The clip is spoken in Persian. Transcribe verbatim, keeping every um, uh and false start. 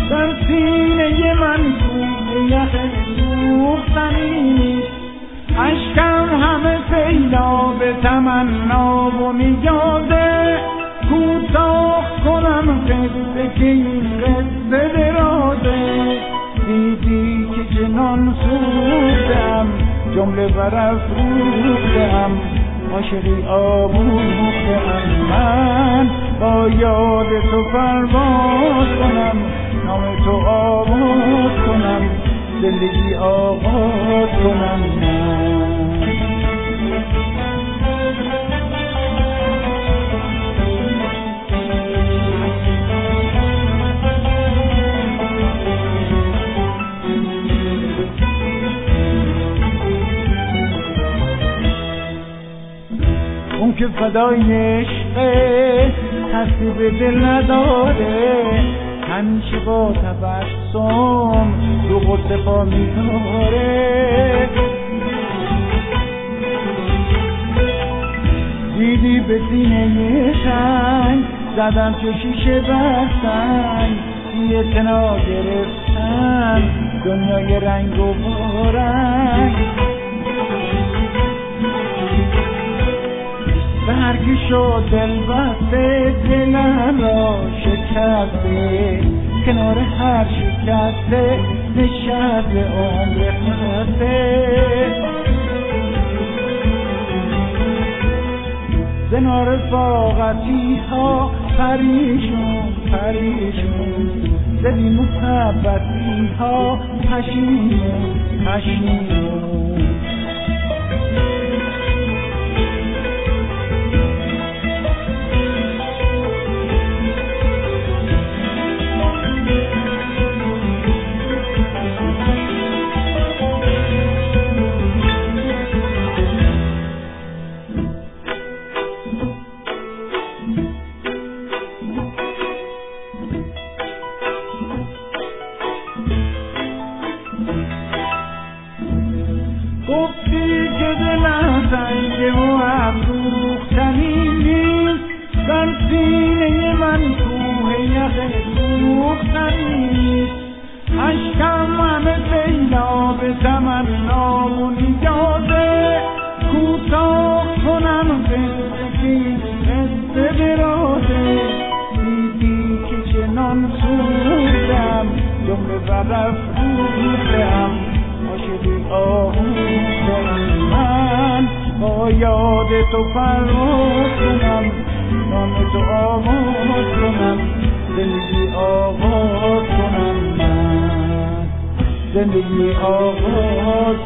در سینه من کوه یخ سوختنی، اشکم همه سیلاب تمنا و نیازه، کوتاه کنم قصه که این قصه درازه. دیدی که جنان سوختم، جمله برافروختم، عاشقی آموختم. من با یاد تو پرواز کنم، نام تو آواز کنم، زندگی آغاز کنم. اون که فدای عشقه هستی به دل نداره، همیشه با تبسم رو غصه پا میذاره. دیدی به سینه تنگ زدن تو شیشه بستن، یه تنا گرفتن دنیای رنگ و بارنگ. به هر کی شد دل بسته، دلم را شکسته، کنار هر شکسته نشسته عمر خسته. زنار فاقتی ها پریشون پریشون، زدی محبتی ها پشیمون پشیمون. گفتی که دلم سنگه و افروختنی نیست، در سینه من کوه یخ سوختنی نیست. اشکم همه سیلاب تمنا و نیازه، کوتاه کنم قصه که این قصه درازه. دیدی که چنان سوختم، جمله برافروختم، عاشقی آموختم. من با یاد تو پرواز کنم، نام تو آواز کنم، زندگی آغاز کنم. من زندگی آغاز